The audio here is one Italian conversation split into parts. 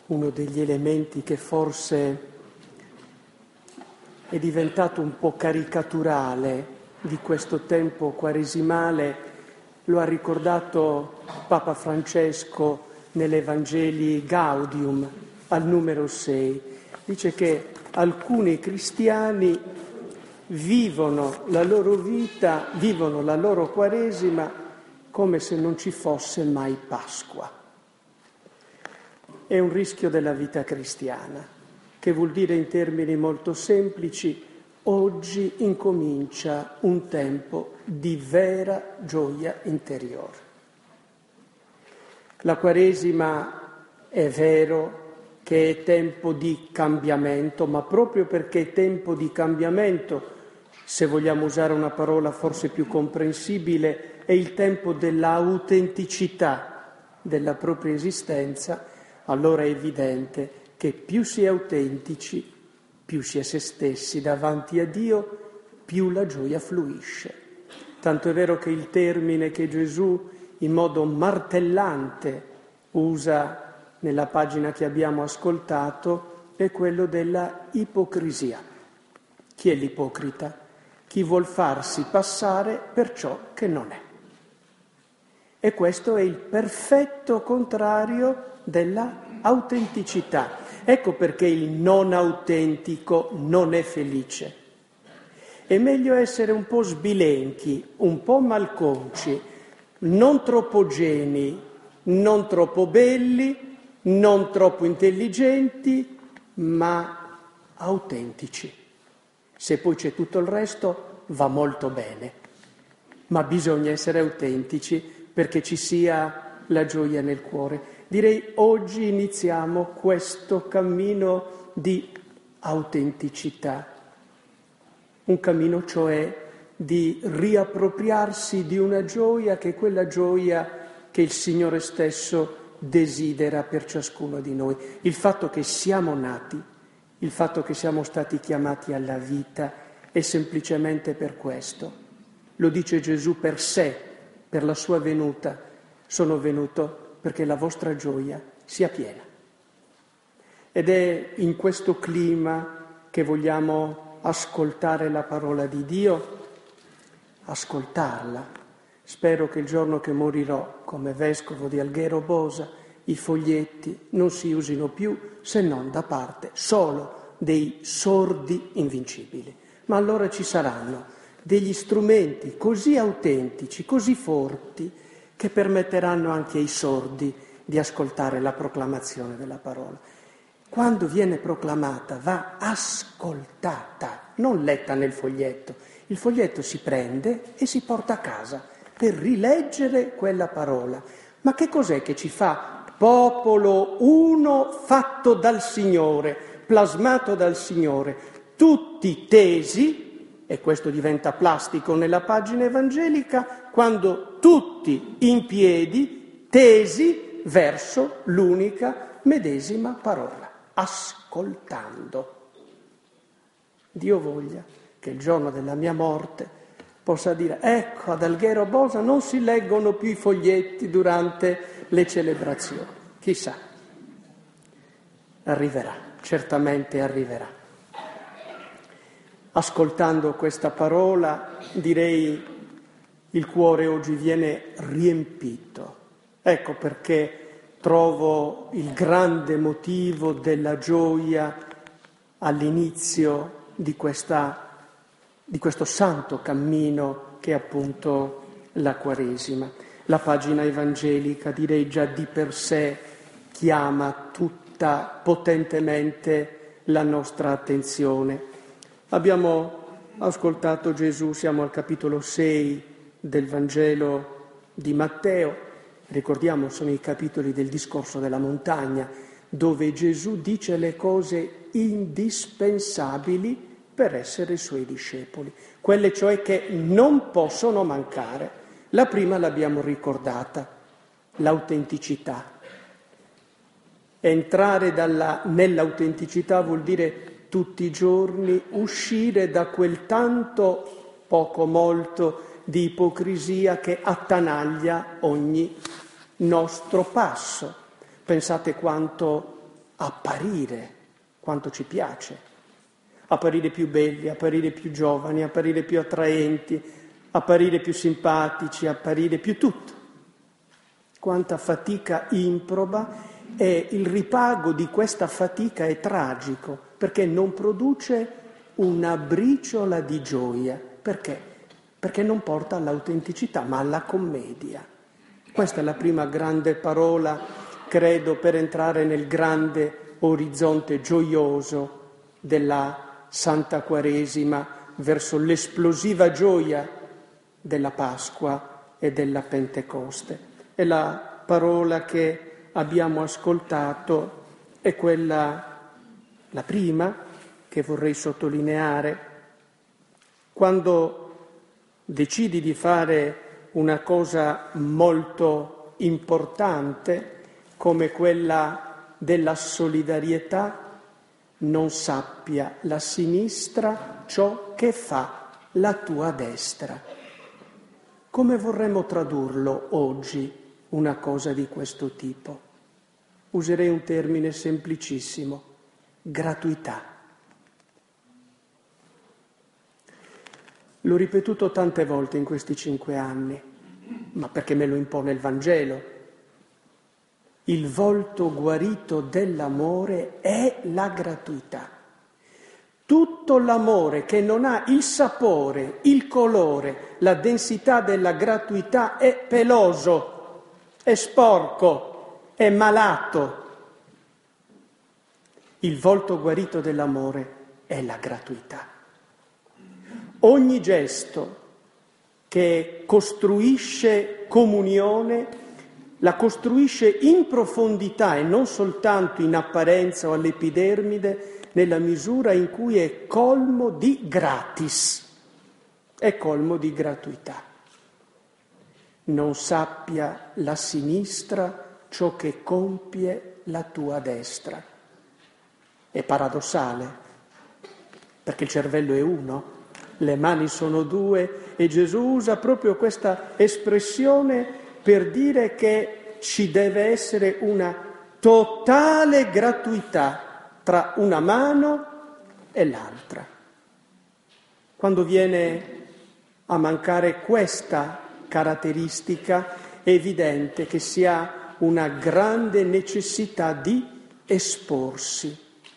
uno degli elementi che forse è diventato un po' caricaturale di questo tempo quaresimale, lo ha ricordato Papa Francesco nell'Evangeli Gaudium al numero 6. Dice che alcuni cristiani vivono la loro vita, vivono la loro quaresima come se non ci fosse mai Pasqua. È un rischio della vita cristiana, che vuol dire in termini molto semplici: oggi incomincia un tempo di vera gioia interiore. La Quaresima è vero che è tempo di cambiamento, ma proprio perché è tempo di cambiamento, se vogliamo usare una parola forse più comprensibile, è il tempo dell'autenticità della propria esistenza. Allora è evidente che più si è autentici, più si è se stessi davanti a Dio, più la gioia fluisce. Tanto è vero che il termine che Gesù in modo martellante usa nella pagina che abbiamo ascoltato è quello della ipocrisia. Chi è l'ipocrita? Chi vuol farsi passare per ciò che non è. E questo è il perfetto contrario della autenticità. Ecco perché il non autentico non è felice. È meglio essere un po' sbilenchi, un po' malconci, non troppo geni, non troppo belli, non troppo intelligenti, ma autentici. Se poi c'è tutto il resto, va molto bene. Ma bisogna essere autentici perché ci sia la gioia nel cuore. Direi oggi iniziamo questo cammino di autenticità, un cammino cioè di riappropriarsi di una gioia che è quella gioia che il Signore stesso desidera per ciascuno di noi. Il fatto che siamo nati, il fatto che siamo stati chiamati alla vita è semplicemente per questo. Lo dice Gesù per sé, per la sua venuta. Sono venuto perché la vostra gioia sia piena. Ed è in questo clima che vogliamo ascoltare la parola di Dio, ascoltarla. Spero che il giorno che morirò come vescovo di Alghero Bosa i foglietti non si usino più se non da parte solo dei sordi invincibili. Ma allora ci saranno degli strumenti così autentici, così forti, che permetteranno anche ai sordi di ascoltare la proclamazione della parola. Quando viene proclamata va ascoltata, non letta nel foglietto. Il foglietto si prende e si porta a casa per rileggere quella parola. Ma che cos'è che ci fa popolo uno fatto dal Signore, plasmato dal Signore, tutti tesi, e questo diventa plastico nella pagina evangelica, quando tutti in piedi, tesi verso l'unica medesima parola, ascoltando. Dio voglia che il giorno della mia morte possa dire: ecco, ad Alghero Bosa non si leggono più i foglietti durante le celebrazioni. Chissà, arriverà, certamente arriverà. Ascoltando questa parola, direi, il cuore oggi viene riempito. Ecco perché trovo il grande motivo della gioia all'inizio di questo santo cammino che è appunto la Quaresima. La pagina evangelica, direi, già di per sé chiama tutta potentemente la nostra attenzione. Abbiamo ascoltato Gesù, siamo al capitolo 6 del Vangelo di Matteo, ricordiamo sono i capitoli del discorso della montagna, dove Gesù dice le cose indispensabili per essere i suoi discepoli, quelle cioè che non possono mancare. La prima l'abbiamo ricordata, l'autenticità. Entrare nell'autenticità vuol dire tutti i giorni uscire da quel tanto, poco molto, di ipocrisia che attanaglia ogni nostro passo. Pensate quanto apparire quanto ci piace, apparire più belli, apparire più giovani, apparire più attraenti, apparire più simpatici, apparire più tutto. Quanta fatica improba, e il ripago di questa fatica è tragico, perché non produce una briciola di gioia. Perché? Perché non porta all'autenticità, ma alla commedia. Questa è la prima grande parola, credo, per entrare nel grande orizzonte gioioso della Santa Quaresima verso l'esplosiva gioia della Pasqua e della Pentecoste. E la parola che abbiamo ascoltato è quella, la prima, che vorrei sottolineare. Quando decidi di fare una cosa molto importante come quella della solidarietà, non sappia la sinistra ciò che fa la tua destra. Come vorremmo tradurlo oggi una cosa di questo tipo? Userei un termine semplicissimo: gratuità. L'ho ripetuto tante volte in questi 5 anni, ma perché me lo impone il Vangelo. Il volto guarito dell'amore è la gratuità. Tutto l'amore che non ha il sapore, il colore, la densità della gratuità è peloso, è sporco, è malato. Il volto guarito dell'amore è la gratuità. Ogni gesto che costruisce comunione, la costruisce in profondità e non soltanto in apparenza o all'epidermide, nella misura in cui è colmo di gratis, è colmo di gratuità. Non sappia la sinistra ciò che compie la tua destra. È paradossale, perché il cervello è uno, le mani sono 2, e Gesù usa proprio questa espressione per dire che ci deve essere una totale gratuità tra una mano e l'altra. Quando viene a mancare questa caratteristica, è evidente che si ha una grande necessità di esporsi,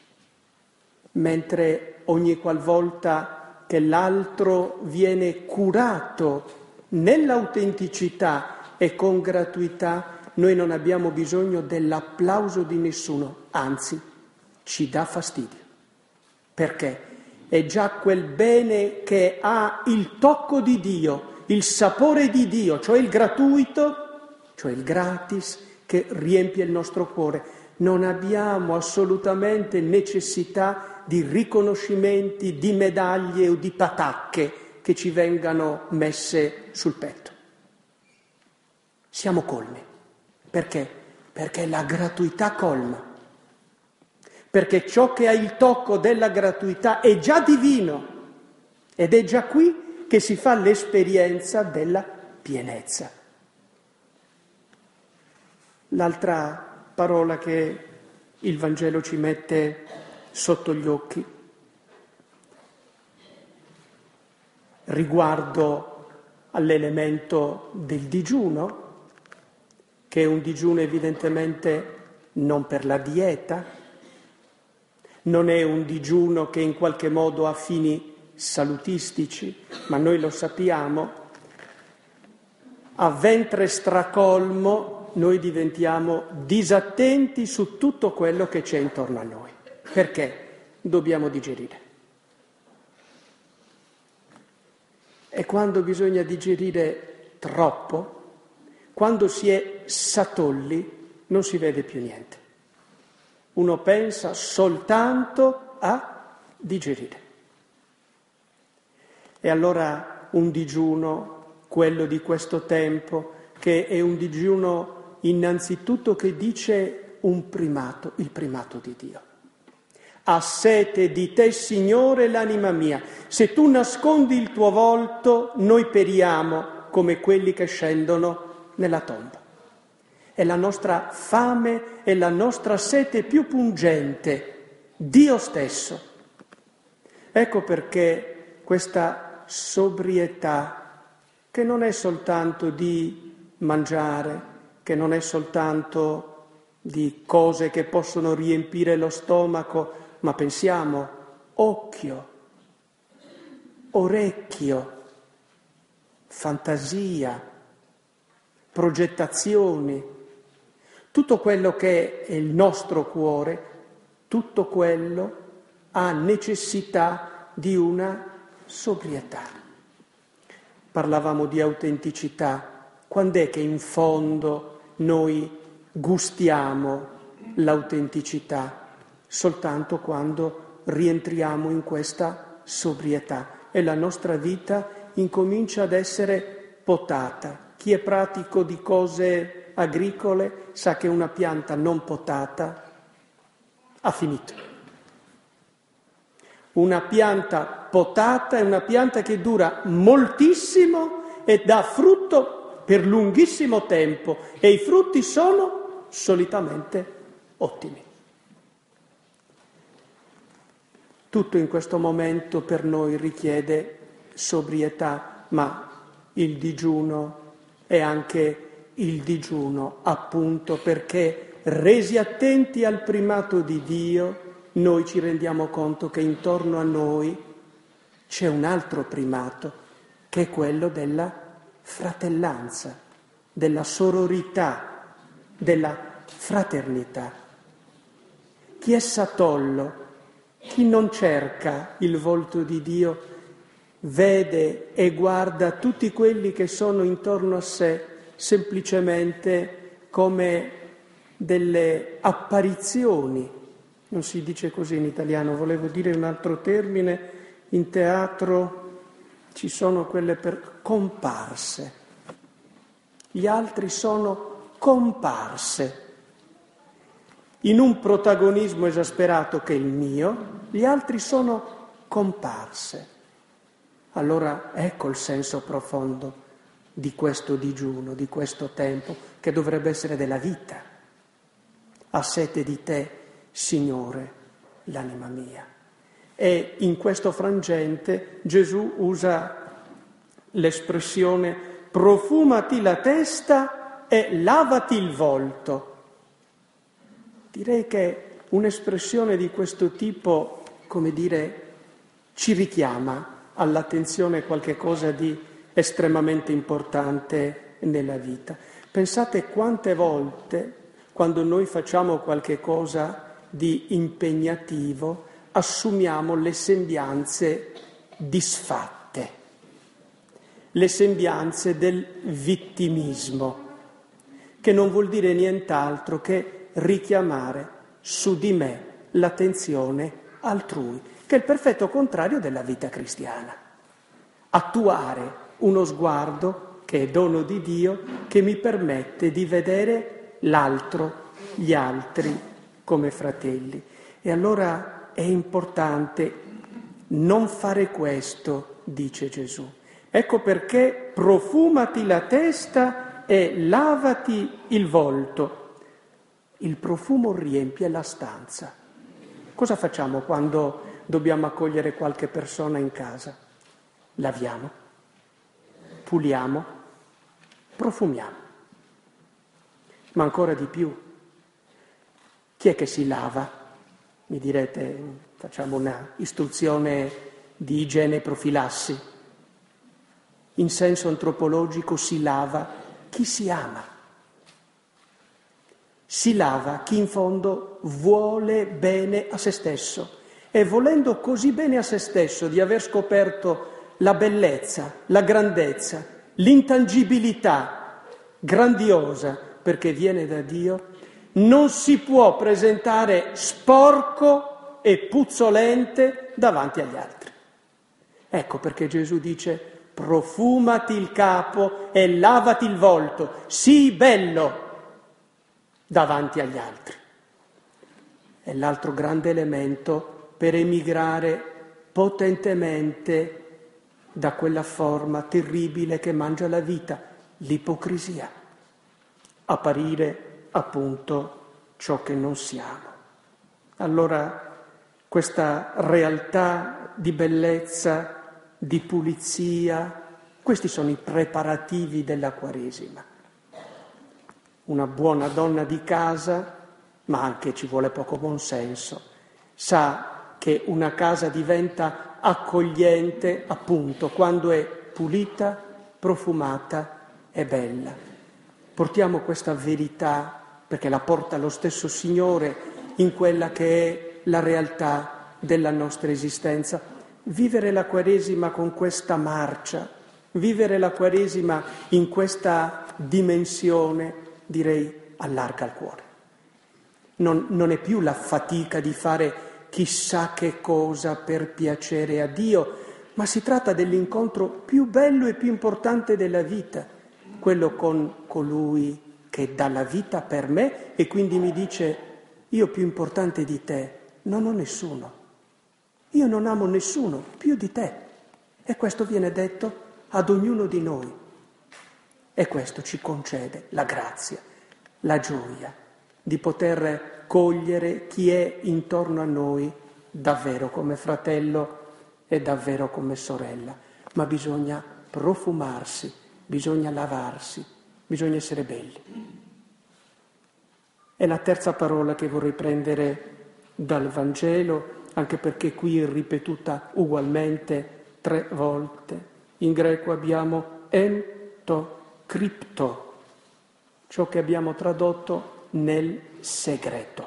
mentre ogni qualvolta che l'altro viene curato nell'autenticità e con gratuità, noi non abbiamo bisogno dell'applauso di nessuno, anzi, ci dà fastidio. Perché? È già quel bene che ha il tocco di Dio, il sapore di Dio, cioè il gratuito, cioè il gratis, che riempie il nostro cuore. Non abbiamo assolutamente necessità di riconoscimenti, di medaglie o di patacche che ci vengano messe sul petto. Siamo colmi. Perché? Perché la gratuità colma. Perché ciò che ha il tocco della gratuità è già divino ed è già qui che si fa l'esperienza della pienezza. L'altra parola che il Vangelo ci mette sotto gli occhi riguardo all'elemento del digiuno, che è un digiuno evidentemente non per la dieta, non è un digiuno che in qualche modo ha fini salutistici, ma noi lo sappiamo, a ventre stracolmo noi diventiamo disattenti su tutto quello che c'è intorno a noi. Perché? Dobbiamo digerire. E quando bisogna digerire troppo, quando si è satolli, non si vede più niente. Uno pensa soltanto a digerire. E allora un digiuno, quello di questo tempo, che è un digiuno innanzitutto che dice un primato, il primato di Dio. Ha sete di te, Signore, l'anima mia. Se tu nascondi il tuo volto, noi periamo come quelli che scendono nella tomba. è la nostra fame e la nostra sete più pungente, Dio stesso. Ecco perché questa sobrietà, che non è soltanto di mangiare, che non è soltanto di cose che possono riempire lo stomaco, ma pensiamo occhio, orecchio, fantasia, progettazioni, tutto quello che è il nostro cuore, tutto quello ha necessità di una sobrietà. Parlavamo di autenticità. Quando è che in fondo noi gustiamo l'autenticità? Soltanto quando rientriamo in questa sobrietà e la nostra vita incomincia ad essere potata. Chi è pratico di cose agricole sa che una pianta non potata ha finito. Una pianta potata è una pianta che dura moltissimo e dà frutto per lunghissimo tempo e i frutti sono solitamente ottimi. Tutto in questo momento per noi richiede sobrietà, ma il digiuno è anche il digiuno, appunto perché resi attenti al primato di Dio, noi ci rendiamo conto che intorno a noi c'è un altro primato, che è quello della fratellanza, della sororità, della fraternità. Chi è satollo, chi non cerca il volto di Dio, vede e guarda tutti quelli che sono intorno a sé semplicemente come delle apparizioni. Non si dice così in italiano, volevo dire un altro termine, in teatro ci sono quelle comparse. Gli altri sono comparse. In un protagonismo esasperato che è il mio, gli altri sono comparse. Allora ecco il senso profondo di questo digiuno, di questo tempo, che dovrebbe essere della vita. Ha sete di te, Signore, l'anima mia. E in questo frangente Gesù usa l'espressione profumati la testa e lavati il volto. Direi che un'espressione di questo tipo, come dire, ci richiama all'attenzione qualche cosa di estremamente importante nella vita. Pensate quante volte, quando noi facciamo qualche cosa di impegnativo, assumiamo le sembianze disfatte, le sembianze del vittimismo, che non vuol dire nient'altro che richiamare su di me l'attenzione altrui, che è il perfetto contrario della vita cristiana. Attuare uno sguardo che è dono di Dio, che mi permette di vedere l'altro, gli altri come fratelli. E allora è importante non fare questo, dice Gesù. Ecco perché profumati la testa e lavati il volto. Il profumo riempie la stanza. Cosa facciamo quando dobbiamo accogliere qualche persona in casa? Laviamo, puliamo, profumiamo. Ma ancora di più, chi è che si lava? Mi direte, facciamo una istruzione di igiene e profilassi. In senso antropologico si lava chi si ama. Si lava chi in fondo vuole bene a se stesso e volendo così bene a se stesso di aver scoperto la bellezza, la grandezza, l'intangibilità grandiosa perché viene da Dio, non si può presentare sporco e puzzolente davanti agli altri. Ecco perché Gesù dice: profumati il capo e lavati il volto, sii bello davanti agli altri. È l'altro grande elemento per emigrare potentemente da quella forma terribile che mangia la vita, l'ipocrisia. apparire appunto ciò che non siamo. Allora questa realtà di bellezza, di pulizia, questi sono i preparativi della Quaresima. Una buona donna di casa, ma anche ci vuole poco buonsenso, sa che una casa diventa accogliente appunto quando è pulita, profumata e bella. Portiamo questa verità, perché la porta lo stesso Signore, in quella che è la realtà della nostra esistenza. Vivere la Quaresima con questa marcia, vivere la Quaresima in questa dimensione, direi, allarga il cuore. Non è più la fatica di fare chissà che cosa per piacere a Dio, ma si tratta dell'incontro più bello e più importante della vita, quello con colui che dà la vita per me e quindi mi dice: io più importante di te non ho nessuno, io non amo nessuno più di te. E questo viene detto ad ognuno di noi. E questo ci concede la grazia, la gioia di poter cogliere chi è intorno a noi davvero come fratello e davvero come sorella. Ma bisogna profumarsi, bisogna lavarsi, bisogna essere belli. È la terza parola che vorrei prendere dal Vangelo, anche perché qui è ripetuta ugualmente 3 volte. In greco abbiamo entokripto, ciò che abbiamo tradotto nel segreto.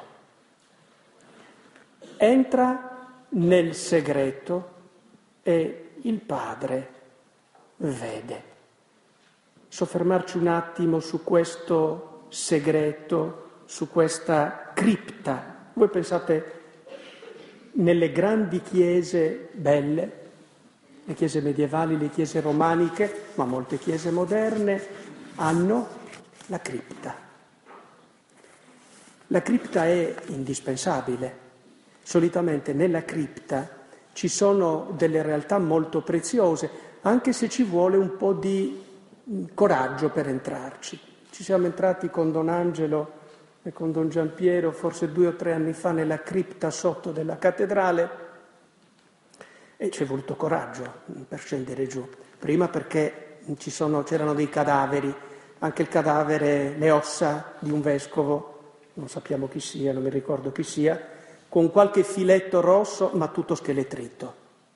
Entra nel segreto e il Padre vede. Soffermarci un attimo su questo segreto, su questa cripta. Voi pensate, nelle grandi chiese belle, le chiese medievali, le chiese romaniche, ma molte chiese moderne, hanno la cripta. La cripta è indispensabile. Solitamente nella cripta ci sono delle realtà molto preziose, anche se ci vuole un po' di coraggio per entrarci. Ci siamo entrati con Don Angelo e con Don Giampiero forse 2 o 3 anni fa nella cripta sotto della cattedrale e ci è voluto coraggio per scendere giù. Prima perché c'erano dei cadaveri, anche il cadavere, le ossa di un vescovo, non sappiamo chi sia, non mi ricordo chi sia, con qualche filetto rosso ma tutto scheletrito,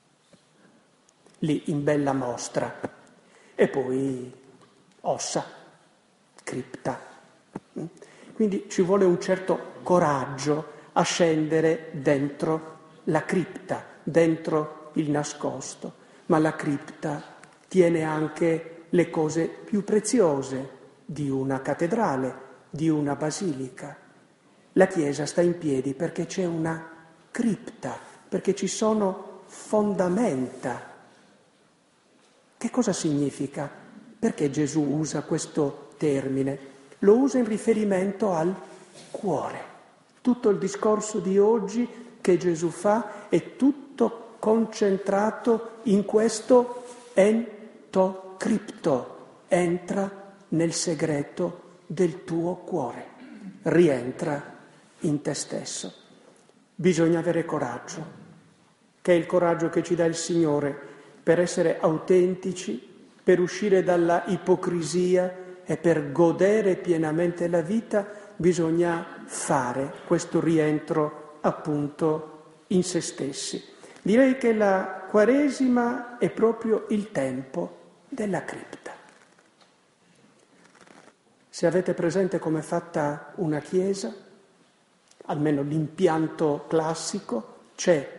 lì in bella mostra. E poi ossa, cripta. Quindi ci vuole un certo coraggio a scendere dentro la cripta, dentro il nascosto, ma la cripta tiene anche le cose più preziose di una cattedrale, di una basilica. La Chiesa sta in piedi perché c'è una cripta, perché ci sono fondamenta. Che cosa significa? Perché Gesù usa questo termine? Lo usa in riferimento al cuore. Tutto il discorso di oggi che Gesù fa è tutto concentrato in questo entokripto. Entra nel segreto del tuo cuore, rientra in te stesso. Bisogna avere coraggio, che è il coraggio che ci dà il Signore per essere autentici, per uscire dalla ipocrisia e per godere pienamente la vita. Bisogna fare questo rientro appunto in se stessi. Direi che la Quaresima è proprio il tempo della cripta. Se avete presente com'è fatta una chiesa, almeno l'impianto classico, c'è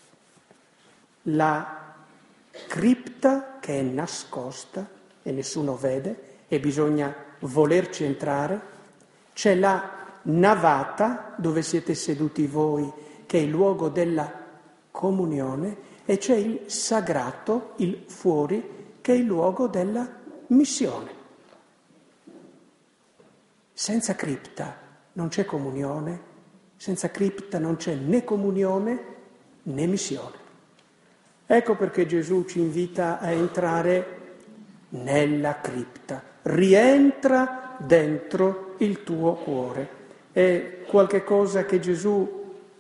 la cripta che è nascosta e nessuno vede e bisogna volerci entrare, c'è la navata dove siete seduti voi, che è il luogo della comunione, e c'è il sagrato, il fuori, che è il luogo della missione. Senza cripta non c'è comunione, senza cripta non c'è né comunione né missione. Ecco perché Gesù ci invita a entrare nella cripta. Rientra dentro il tuo cuore. È qualche cosa che Gesù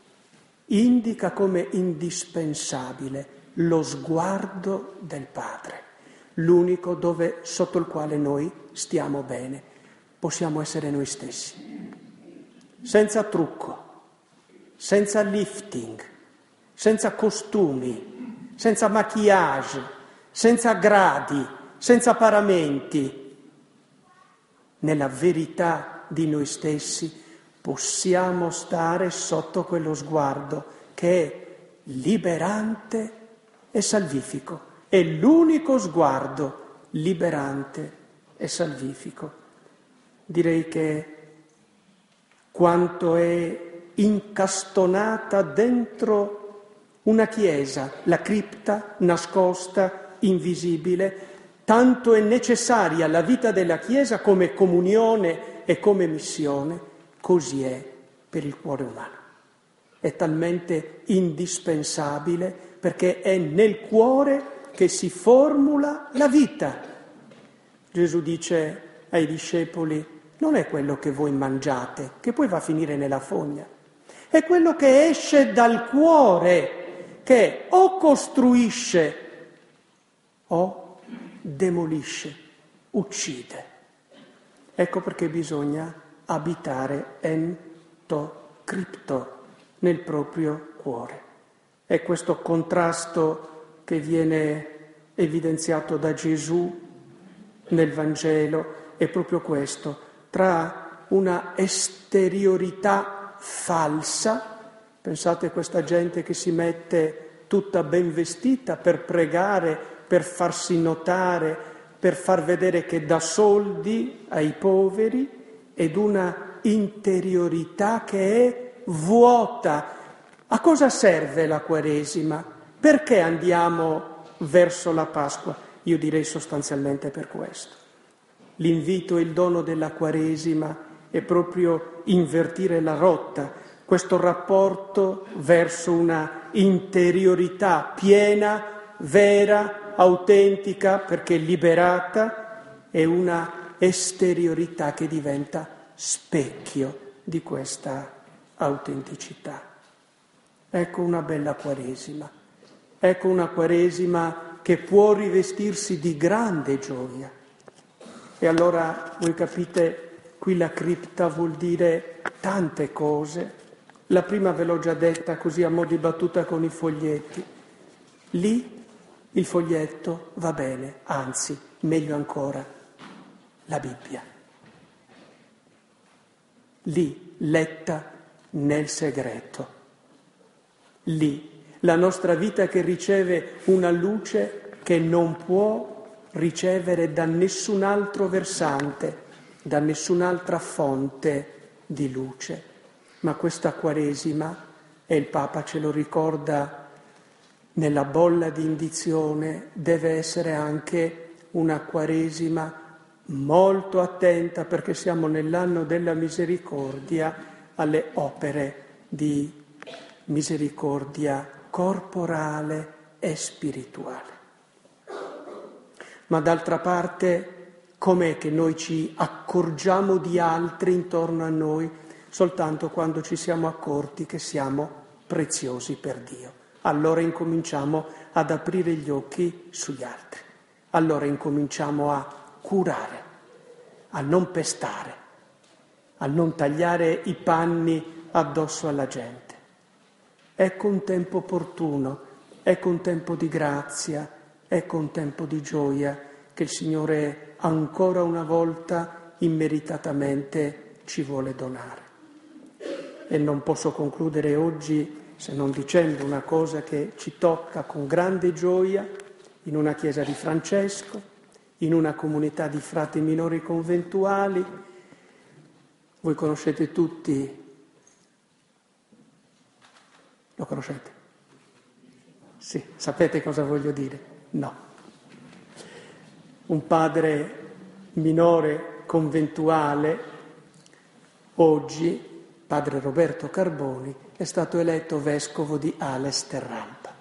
indica come indispensabile, lo sguardo del Padre, l'unico sotto il quale noi stiamo bene, possiamo essere noi stessi, senza trucco, senza lifting, senza costumi, senza maquillage, senza gradi, senza paramenti. Nella verità di noi stessi possiamo stare sotto quello sguardo che è liberante e salvifico. È l'unico sguardo liberante e salvifico. Direi che quanto è incastonata dentro una chiesa, la cripta nascosta, invisibile, tanto è necessaria la vita della Chiesa come comunione e come missione, così è per il cuore umano. È talmente indispensabile perché è nel cuore che si formula la vita. Gesù dice ai discepoli: non è quello che voi mangiate, che poi va a finire nella fogna, è quello che esce dal cuore, che o costruisce o demolisce, uccide. Ecco perché bisogna abitare cripto, nel proprio cuore. È questo contrasto che viene evidenziato da Gesù nel Vangelo, è proprio questo, tra una esteriorità falsa, pensate a questa gente che si mette tutta ben vestita per pregare, per farsi notare, per far vedere che dà soldi ai poveri, ed una interiorità che è vuota. A cosa serve la Quaresima? Perché andiamo verso la Pasqua? Io direi sostanzialmente per questo. L'invito e il dono della Quaresima è proprio invertire la rotta, questo rapporto verso una interiorità piena, vera, autentica, perché liberata, e una esteriorità che diventa specchio di questa autenticità. Ecco una bella Quaresima, ecco una Quaresima che può rivestirsi di grande gioia. E allora voi capite, qui la cripta vuol dire tante cose. La prima ve l'ho già detta così a mo' di battuta con i foglietti. Lì il foglietto va bene, anzi, meglio ancora, la Bibbia. Lì, letta nel segreto. Lì, la nostra vita che riceve una luce che non può ricevere da nessun altro versante, da nessun'altra fonte di luce. Ma questa Quaresima, e il Papa ce lo ricorda nella bolla di indizione, deve essere anche una Quaresima molto attenta, perché siamo nell'anno della misericordia, alle opere di misericordia corporale e spirituale. Ma d'altra parte, com'è che noi ci accorgiamo di altri intorno a noi? Soltanto quando ci siamo accorti che siamo preziosi per Dio. Allora incominciamo ad aprire gli occhi sugli altri. Allora incominciamo a curare, a non pestare, a non tagliare i panni addosso alla gente. Ecco un tempo opportuno, ecco un tempo di grazia, ecco un tempo di gioia che il Signore ancora una volta immeritatamente ci vuole donare. E non posso concludere oggi se non dicendo una cosa che ci tocca con grande gioia in una chiesa di Francesco, in una comunità di frati minori conventuali. Voi conoscete tutti, lo conoscete? Sì, sapete cosa voglio dire? No. Un padre minore conventuale, oggi, padre Roberto Carboni, è stato eletto vescovo di Ales Terrampa.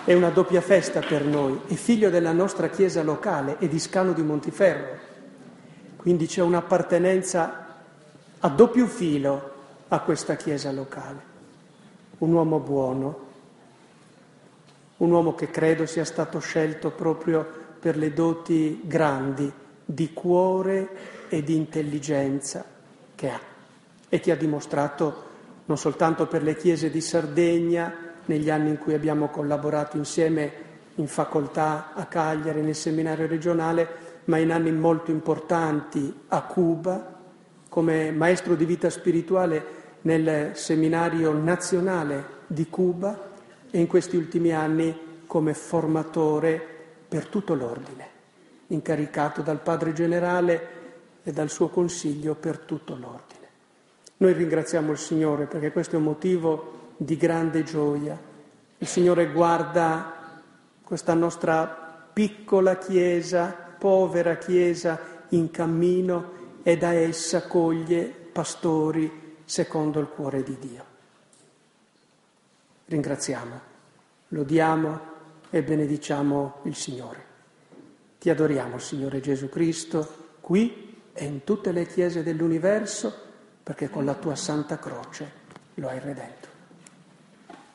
è una doppia festa per noi, è figlio della nostra chiesa locale, è di Scalo di Montiferro, quindi c'è un'appartenenza a doppio filo a questa chiesa locale. Un uomo buono, un uomo che credo sia stato scelto proprio per le doti grandi di cuore e di intelligenza che ha e che ha dimostrato non soltanto per le chiese di Sardegna, negli anni in cui abbiamo collaborato insieme in facoltà a Cagliari, nel seminario regionale, ma in anni molto importanti a Cuba, come maestro di vita spirituale nel seminario nazionale di Cuba e in questi ultimi anni come formatore per tutto l'ordine, incaricato dal Padre Generale e dal suo consiglio per tutto l'ordine. Noi ringraziamo il Signore perché questo è un motivo di grande gioia. Il Signore guarda questa nostra piccola chiesa, povera chiesa in cammino e da essa coglie pastori secondo il cuore di Dio. Ringraziamo, lodiamo e benediciamo il Signore. Ti adoriamo, Signore Gesù Cristo, qui e in tutte le chiese dell'universo, perché con la tua Santa Croce lo hai redento.